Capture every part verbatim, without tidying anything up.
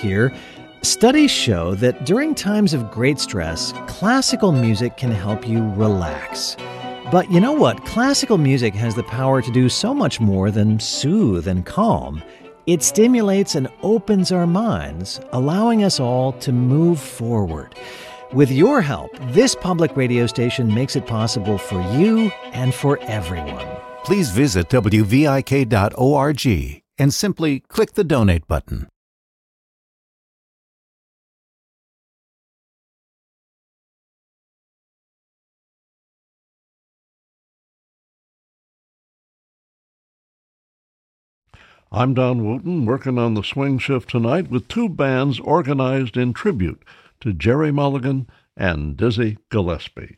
here. Studies show that during times of great stress, classical music can help you relax. But you know what? Classical music has the power to do so much more than soothe and calm. It stimulates and opens our minds, allowing us all to move forward. With your help, this public radio station makes it possible for you and for everyone. Please visit W V I K dot org and simply click the donate button. I'm Don Wooten, working on the Swing Shift tonight with two bands organized in tribute to Gerry Mulligan and Dizzy Gillespie.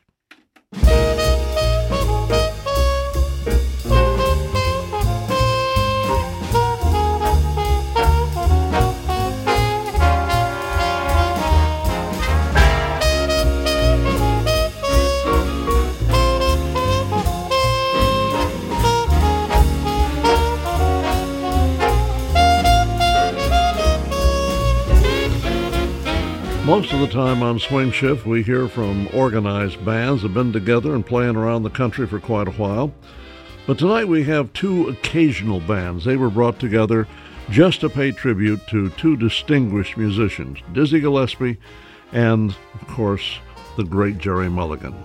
Most of the time on Swing Shift, we hear from organized bands that have been together and playing around the country for quite a while. But tonight we have two occasional bands. They were brought together just to pay tribute to two distinguished musicians, Dizzy Gillespie and, of course, the great Gerry Mulligan.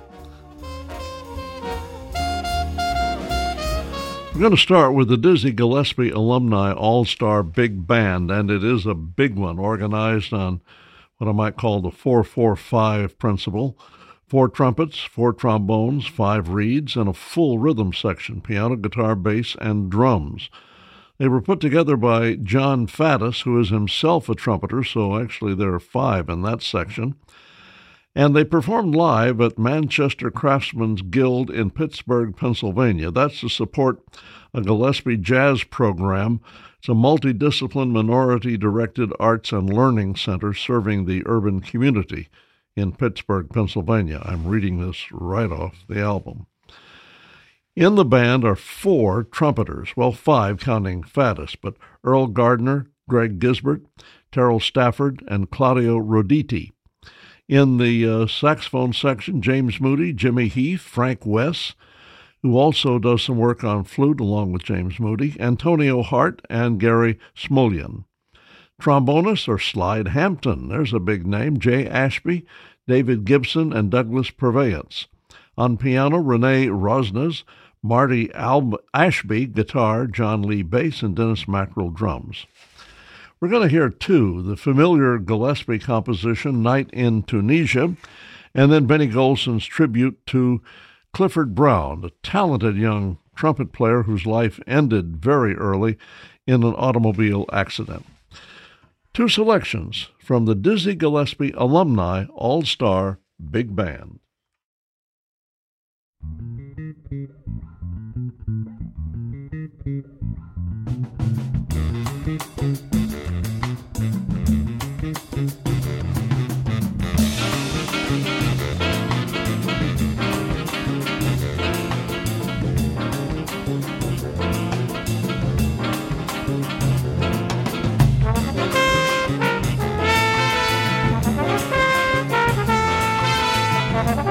We're going to start with the Dizzy Gillespie Alumni All-Star Big Band, and it is a big one, organized on what I might call the four four five principle. Four trumpets, four trombones, five reeds, and a full rhythm section, piano, guitar, bass, and drums. They were put together by John Faddis, who is himself a trumpeter, so actually there are five in that section. And they performed live at Manchester Craftsmen's Guild in Pittsburgh, Pennsylvania. That's to support a Gillespie Jazz program. It's a multidiscipline, minority-directed arts and learning center serving the urban community in Pittsburgh, Pennsylvania. I'm reading this right off the album. In the band are four trumpeters, well, five counting Faddis, but Earl Gardner, Greg Gisbert, Terrell Stafford, and Claudio Roditi. In the uh, saxophone section, James Moody, Jimmy Heath, Frank Wess, who also does some work on flute along with James Moody, Antonio Hart, and Gary Smulyan. Trombonists are Slide Hampton, there's a big name, Jay Ashby, David Gibson, and Douglas Purveance. On piano, Renee Rosnes, Marty Al- Ashby, guitar, John Lee, bass, and Dennis Mackerel, drums. We're going to hear, too, the familiar Gillespie composition, Night in Tunisia, and then Benny Golson's tribute to Clifford Brown, a talented young trumpet player whose life ended very early in an automobile accident. Two selections from the Dizzy Gillespie Alumni All-Star Big Band. Thank you.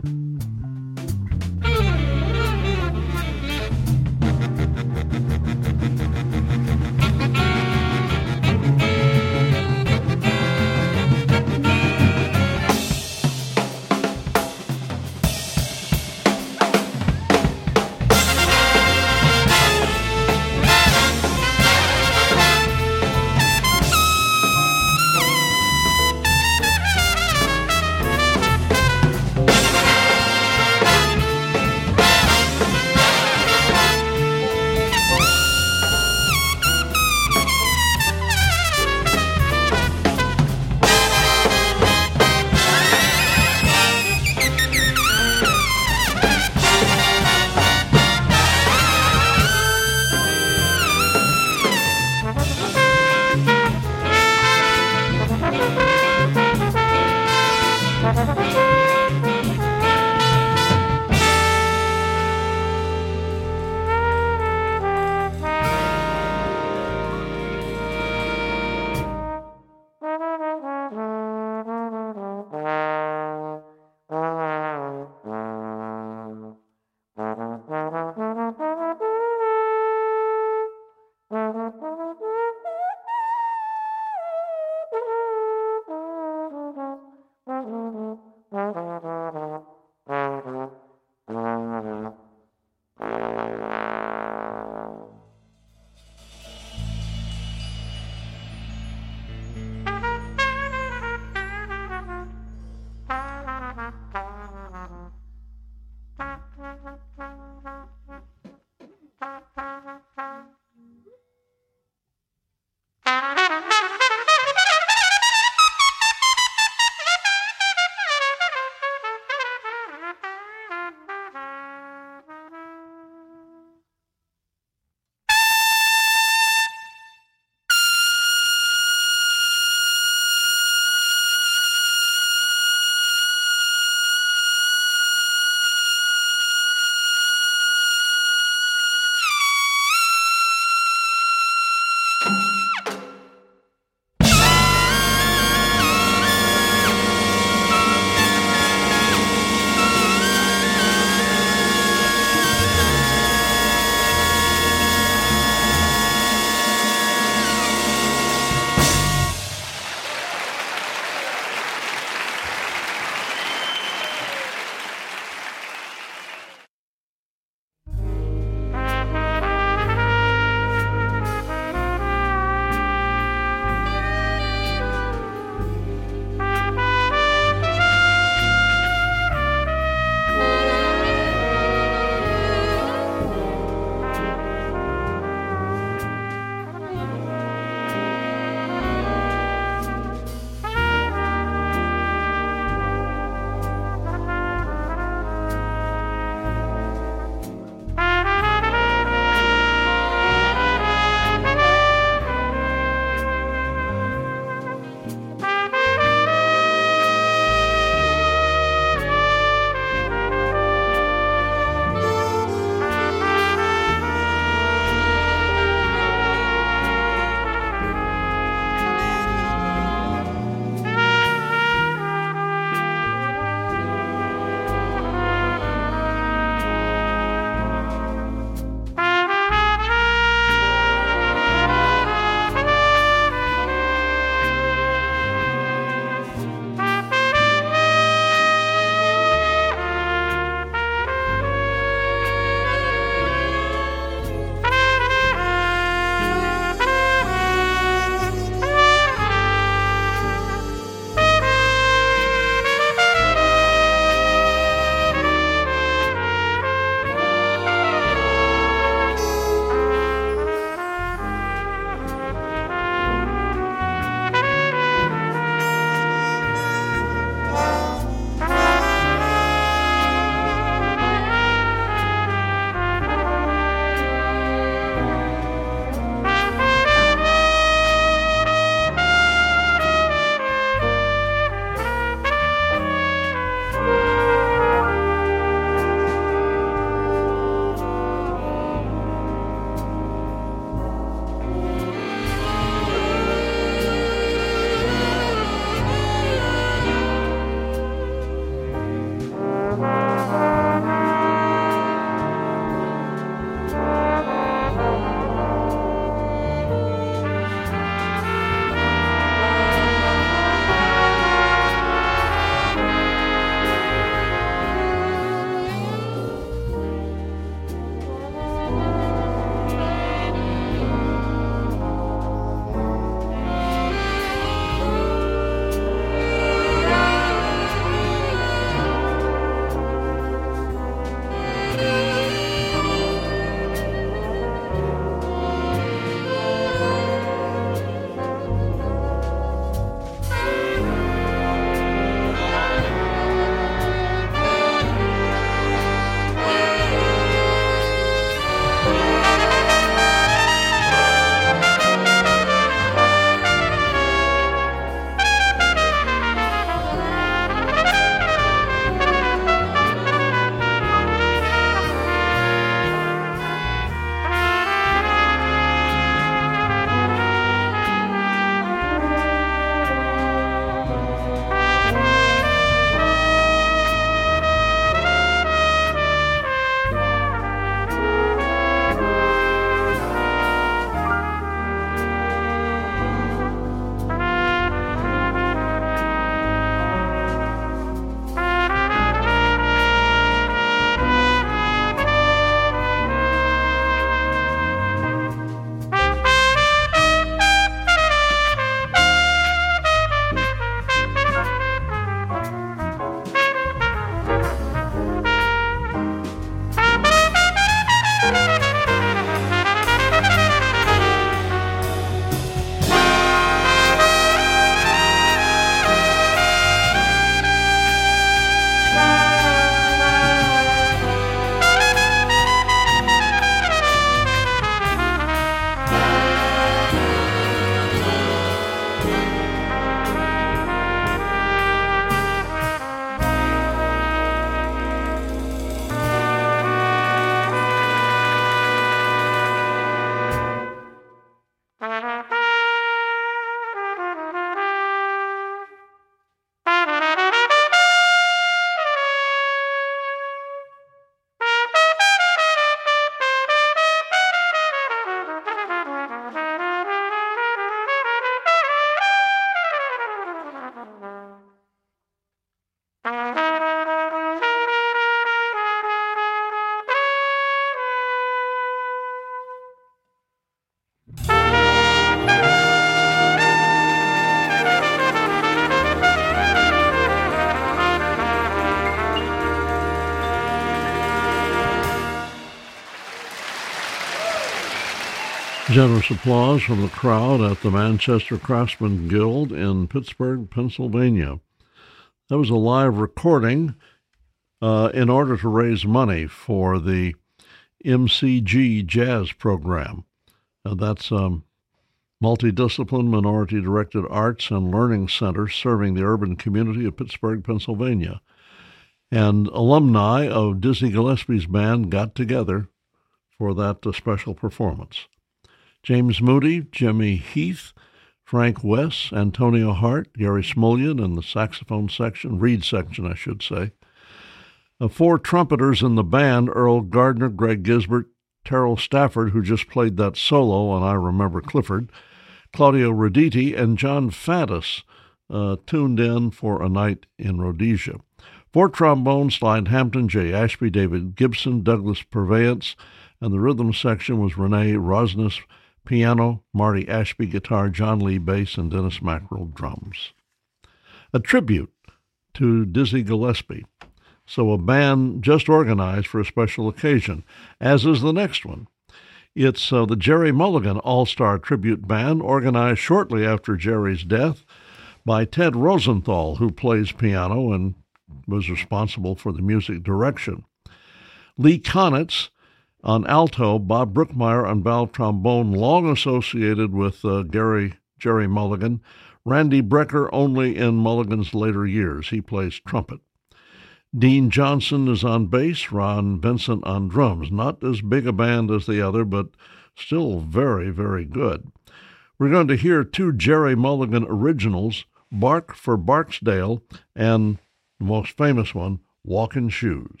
Generous applause from the crowd at the Manchester Craftsman Guild in Pittsburgh, Pennsylvania. That was a live recording uh, in order to raise money for the M C G Jazz program. Uh, that's um, Multidiscipline Minority-Directed Arts and Learning Center serving the urban community of Pittsburgh, Pennsylvania. And alumni of Dizzy Gillespie's band got together for that uh, special performance. James Moody, Jimmy Heath, Frank West, Antonio Hart, Gary Smulyan in the saxophone section, reed section, I should say. Uh, four trumpeters in the band, Earl Gardner, Greg Gisbert, Terrell Stafford, who just played that solo on I Remember Clifford, Claudio Roditi, and John Faddis uh, tuned in for A Night in Rhodesia. Four trombones, Slide Hampton, Jay Ashby, David Gibson, Douglas Purveyance, and the rhythm section was Renee Rosnes, piano, Marty Ashby, guitar, John Lee, bass, and Dennis Mackerel, drums. A tribute to Dizzy Gillespie. So a band just organized for a special occasion, as is the next one. It's uh, the Jerry Mulligan All-Star Tribute Band, organized shortly after Jerry's death by Ted Rosenthal, who plays piano and was responsible for the music direction. Lee Konitz on alto, Bob Brookmeyer on valve trombone, long associated with uh, Gary Jerry Mulligan. Randy Brecker only in Mulligan's later years. He plays trumpet. Dean Johnson is on bass, Ron Vincent on drums. Not as big a band as the other, but still very, very good. We're going to hear two Jerry Mulligan originals, Bark for Barksdale, and the most famous one, Walkin' Shoes.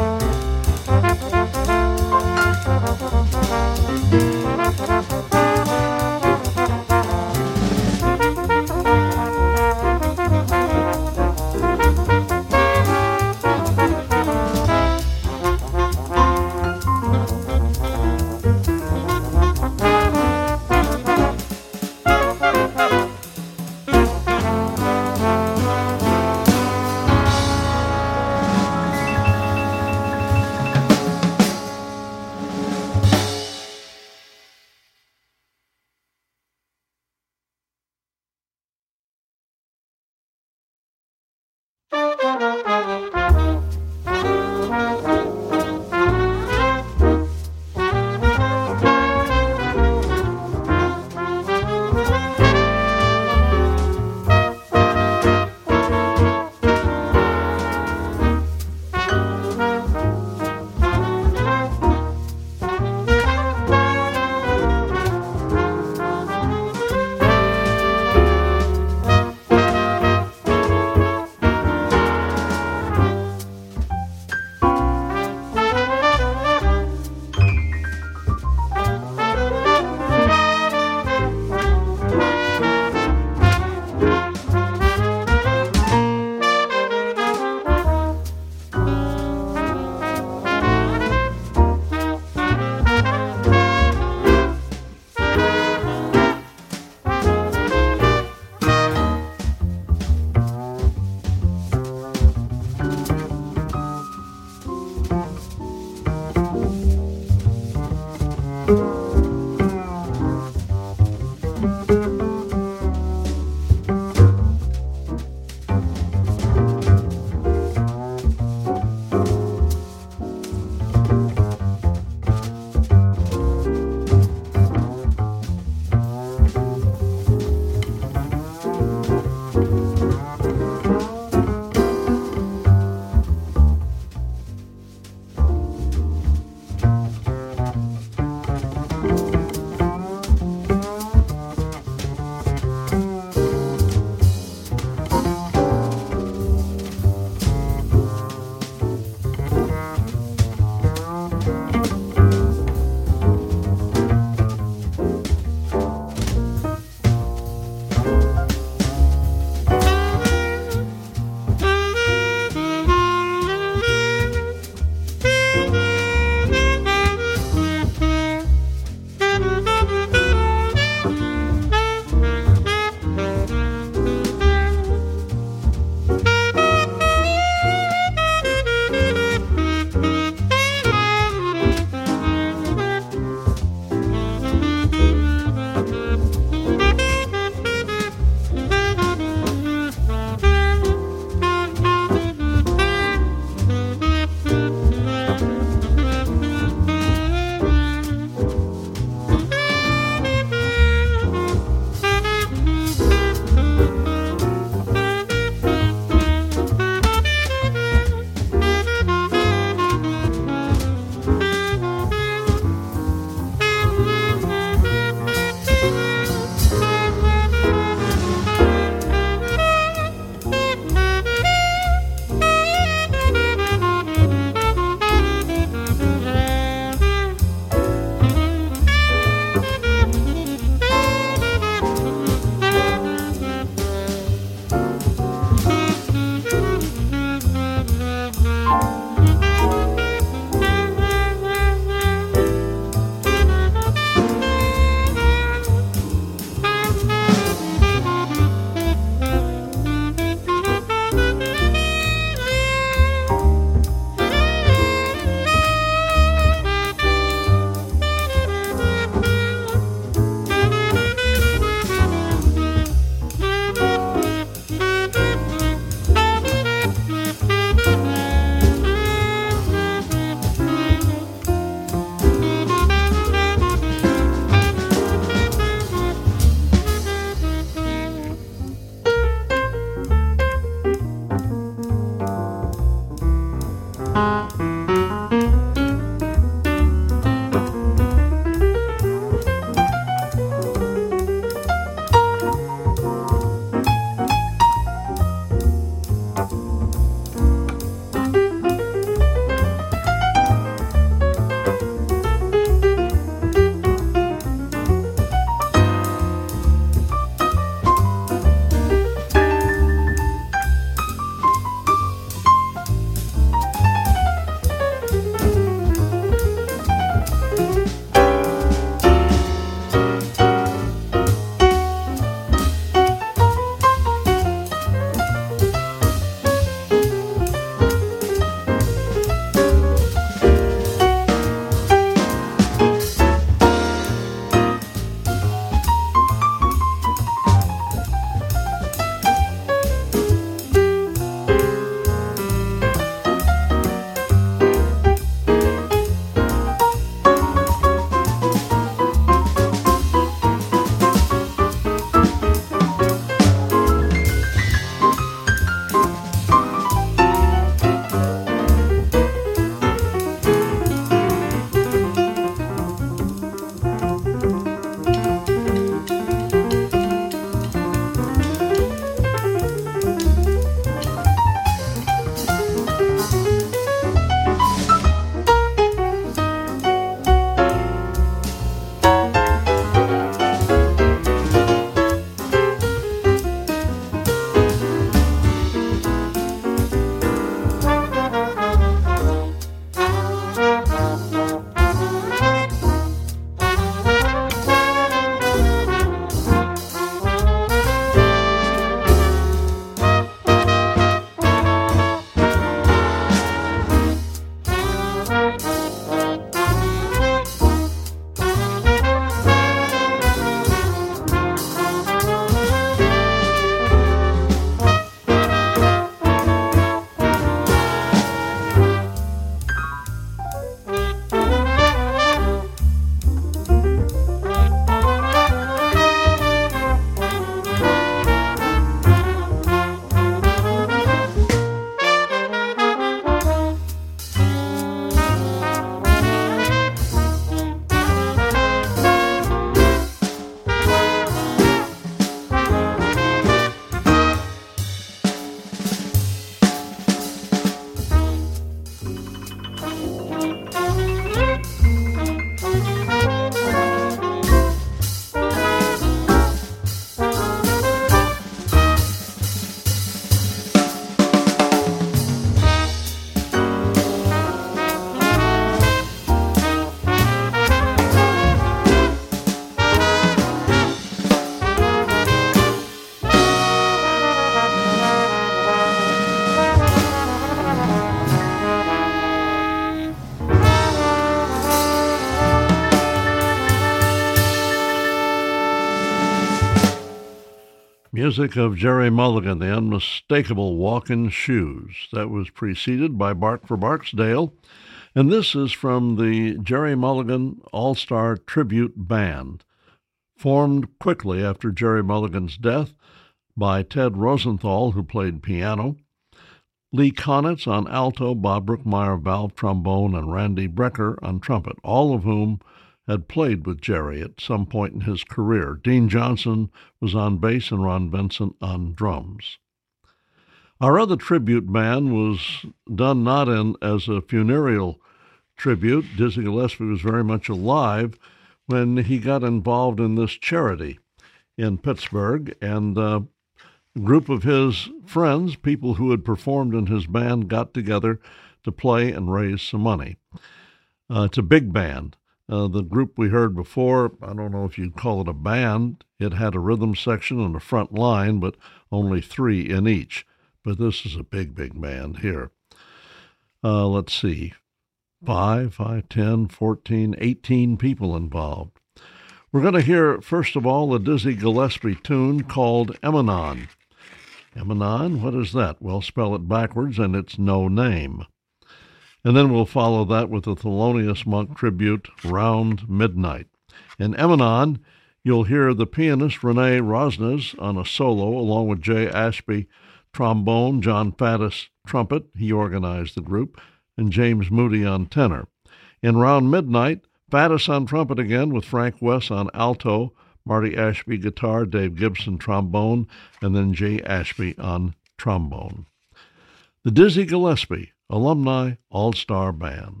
music of Gerry Mulligan, the unmistakable Walkin' Shoes. That was preceded by Bark for Barksdale, and this is from the Gerry Mulligan All-Star Tribute Band, formed quickly after Gerry Mulligan's death by Ted Rosenthal, who played piano, Lee Konitz on alto, Bob Brookmeyer valve trombone, and Randy Brecker on trumpet, all of whom had played with Gerry at some point in his career. Dean Johnson was on bass and Ron Vincent on drums. Our other tribute band was done not in as a funereal tribute. Dizzy Gillespie was very much alive when he got involved in this charity in Pittsburgh, and uh, a group of his friends, people who had performed in his band, got together to play and raise some money. Uh, it's a big band. Uh, the group we heard before, I don't know if you'd call it a band. It had a rhythm section and a front line, but only three in each. But this is a big, big band here. Uh, let's see, five, five, ten, fourteen, eighteen people involved. We're going to hear, first of all, a Dizzy Gillespie tune called Emanon. Emanon, what is that? Well, spell it backwards, and it's no name. And then we'll follow that with the Thelonious Monk tribute, Round Midnight. In Emanon, you'll hear the pianist Renee Rosnes on a solo, along with Jay Ashby trombone, John Faddis trumpet, he organized the group, and James Moody on tenor. In Round Midnight, Faddis on trumpet again with Frank West on alto, Marty Ashby guitar, Dave Gibson trombone, and then Jay Ashby on trombone. The Dizzy Gillespie Alumni All-Star Band.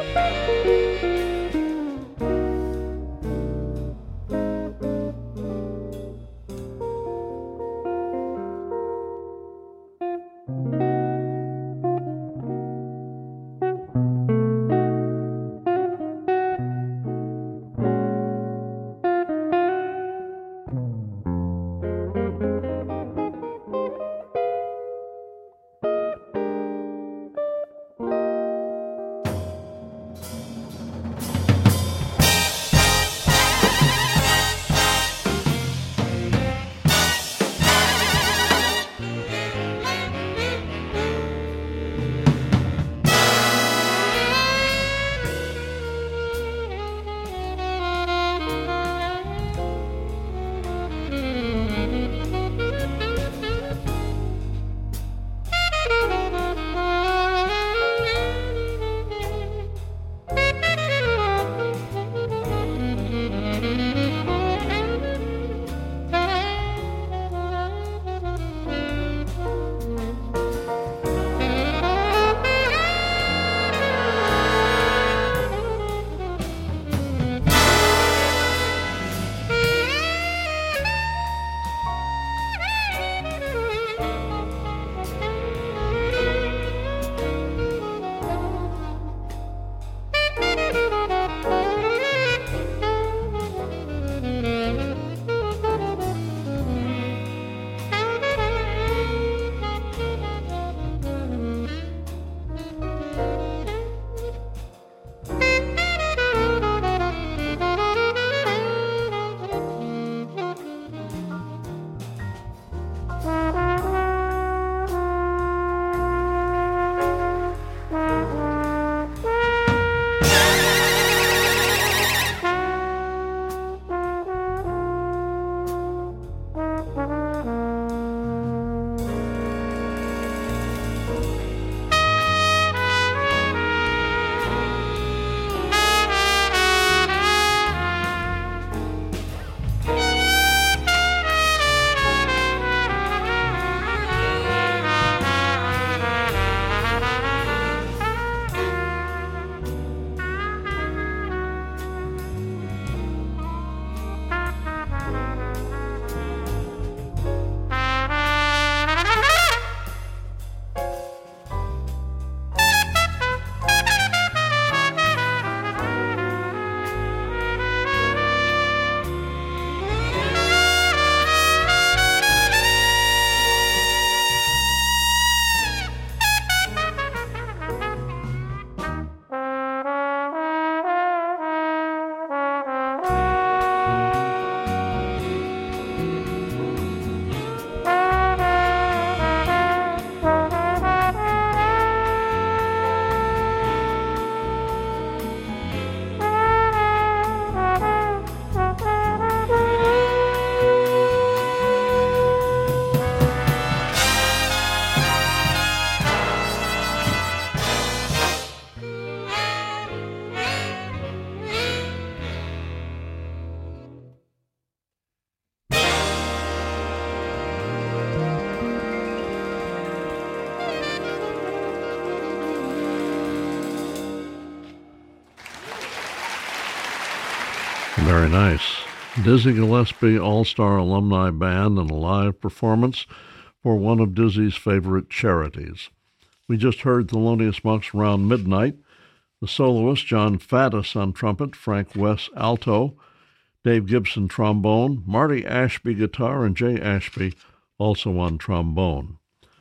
Very nice. Dizzy Gillespie All-Star Alumni Band and a live performance for one of Dizzy's favorite charities. We just heard Thelonious Monk's Round Midnight, the soloist John Faddis on trumpet, Frank West alto, Dave Gibson trombone, Marty Ashby guitar, and Jay Ashby also on trombone.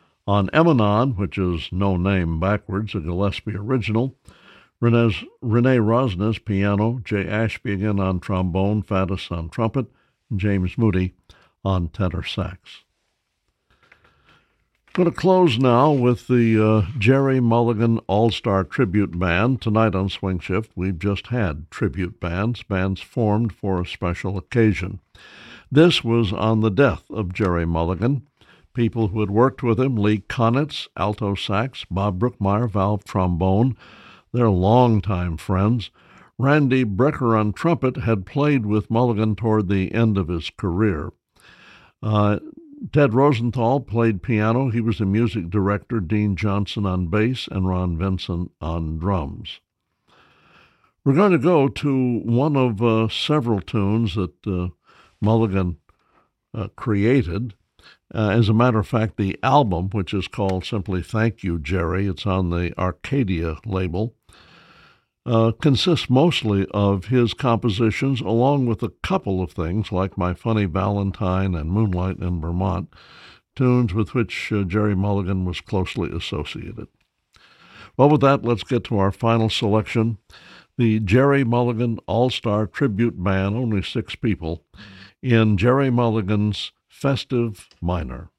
On Emanon, which is no name backwards, a Gillespie original, Renee, Renee Rosnes piano, Jay Ashby again on trombone, Faddis on trumpet, and James Moody on tenor sax. Going to close now with the uh, Jerry Mulligan All-Star Tribute Band. Tonight on Swing Shift, we've just had tribute bands, bands formed for a special occasion. This was on the death of Jerry Mulligan. People who had worked with him, Lee Konitz, alto sax, Bob Brookmeyer, valve trombone, they're longtime friends. Randy Brecker on trumpet had played with Mulligan toward the end of his career. Uh, Ted Rosenthal played piano. He was the music director, Dean Johnson on bass, and Ron Vinson on drums. We're going to go to one of uh, several tunes that uh, Mulligan uh, created. Uh, as a matter of fact, the album, which is called simply Thank You, Jerry, it's on the Arcadia label, uh, consists mostly of his compositions, along with a couple of things like My Funny Valentine and Moonlight in Vermont, tunes with which uh, Jerry Mulligan was closely associated. Well, with that, let's get to our final selection. The Jerry Mulligan All-Star Tribute Band, only six people, in Jerry Mulligan's Festive Minor.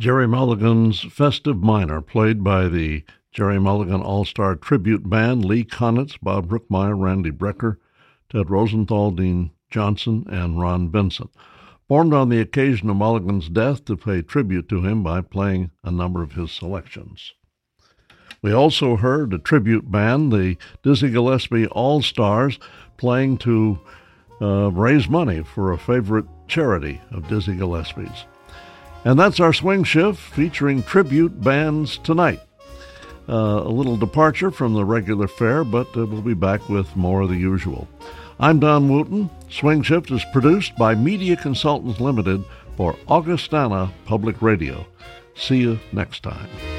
Jerry Mulligan's Festive Minor, played by the Jerry Mulligan All-Star Tribute Band, Lee Konitz, Bob Brookmeyer, Randy Brecker, Ted Rosenthal, Dean Johnson, and Ron Vincent. Formed on the occasion of Mulligan's death to pay tribute to him by playing a number of his selections. We also heard a tribute band, the Dizzy Gillespie All-Stars, playing to uh, raise money for a favorite charity of Dizzy Gillespie's. And that's our Swing Shift featuring tribute bands tonight. Uh, a little departure from the regular fare, but uh, we'll be back with more of the usual. I'm Don Wooten. Swing Shift is produced by Media Consultants Limited for Augustana Public Radio. See you next time.